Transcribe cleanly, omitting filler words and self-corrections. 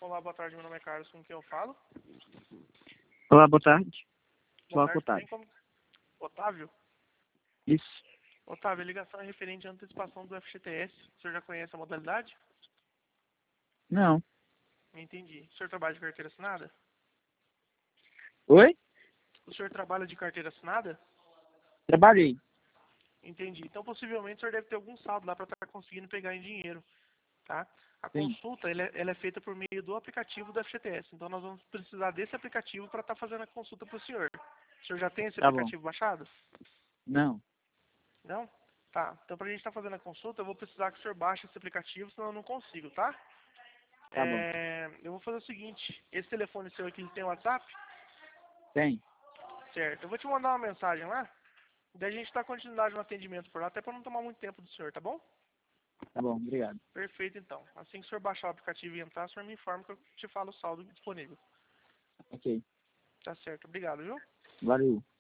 Olá, boa tarde, meu nome é Carlos, com quem eu falo? Olá, boa tarde. Boa Fala com o tarde, Otávio. tem como... Otávio? Isso. Otávio, a ligação é referente à antecipação do FGTS. O senhor já conhece a modalidade? Não. Entendi. O senhor trabalha de carteira assinada? Oi? O senhor trabalha de carteira assinada? Trabalhei. Entendi. Então, possivelmente, o senhor deve ter algum saldo lá para estar conseguindo pegar em dinheiro, tá? A Sim. consulta, ela é feita por meio do aplicativo do FGTS. Então, nós vamos precisar desse aplicativo para estar fazendo a consulta para o senhor. O senhor já tem esse Tá bom. aplicativo baixado? Não. Não? Tá. Então, pra gente estar fazendo a consulta, eu vou precisar que o senhor baixe esse aplicativo, senão eu não consigo, tá? Tá bom. Eu vou fazer o seguinte. Esse telefone seu aqui, ele tem WhatsApp? Tem. Certo. Eu vou te mandar uma mensagem lá. Daí a gente dá continuidade no atendimento por lá, até pra não tomar muito tempo do senhor, tá bom? Tá bom, obrigado. Perfeito, então. Assim que o senhor baixar o aplicativo e entrar, o senhor me informa que eu te falo o saldo disponível. Ok. Tá certo. Obrigado, viu? Valeu.